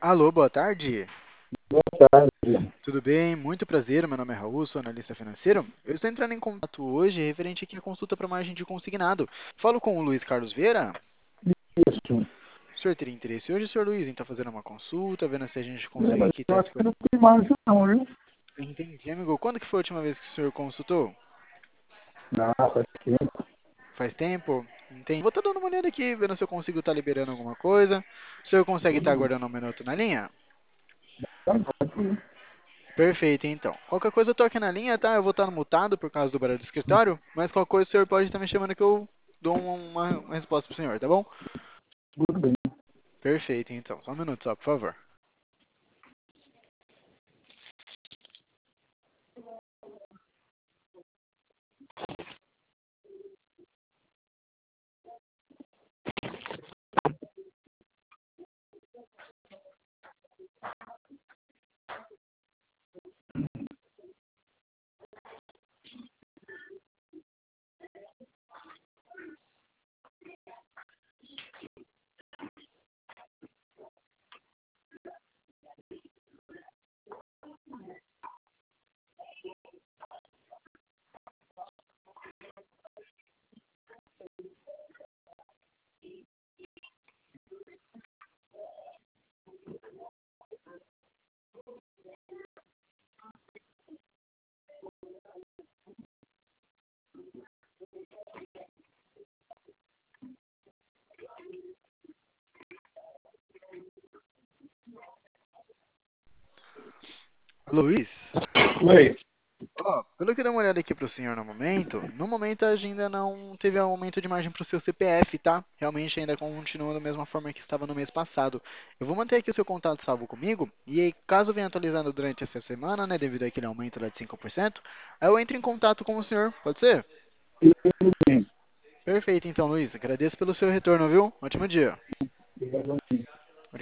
Alô, boa tarde. Boa tarde. Tudo bem? Muito prazer. Meu nome é Raul, sou analista financeiro. Eu estou entrando em contato hoje referente aqui à consulta para margem de consignado. Falo com o Luiz Carlos Vieira. Isso. O senhor teria interesse hoje, senhor Luiz, em estar fazendo uma consulta, vendo se a gente É, consegue mas aqui eu estar acho que não tem mais isso não, viu? Entendi, amigo. Quando que foi a última vez que o senhor consultou? Não, faz tempo. Faz tempo? Entendi. Vou estar dando uma olhada aqui, vendo se eu consigo estar liberando alguma coisa. O senhor consegue estar Tudo aguardando um minuto na linha? bem, pode ir. Perfeito, então. Qualquer coisa eu tô aqui na linha, tá? Eu vou estar mutado por causa do barulho do escritório, mas qualquer coisa o senhor pode estar me chamando que eu dou uma resposta pro senhor, tá bom? Tudo bem. Perfeito, então. Só um minuto só, por favor. Luiz, Oi. ó, pelo que eu dei uma olhada aqui pro senhor no momento a gente ainda não teve aumento de margem pro seu CPF, tá? Realmente ainda continua da mesma forma que estava no mês passado. Eu vou manter aqui o seu contato salvo comigo, e aí, caso venha atualizando durante essa semana, né, devido àquele aumento lá de 5%, aí eu entro em contato com o senhor, pode ser? Tudo bem. Perfeito, então, Luiz. Agradeço pelo seu retorno, viu? Ótimo dia. Obrigado.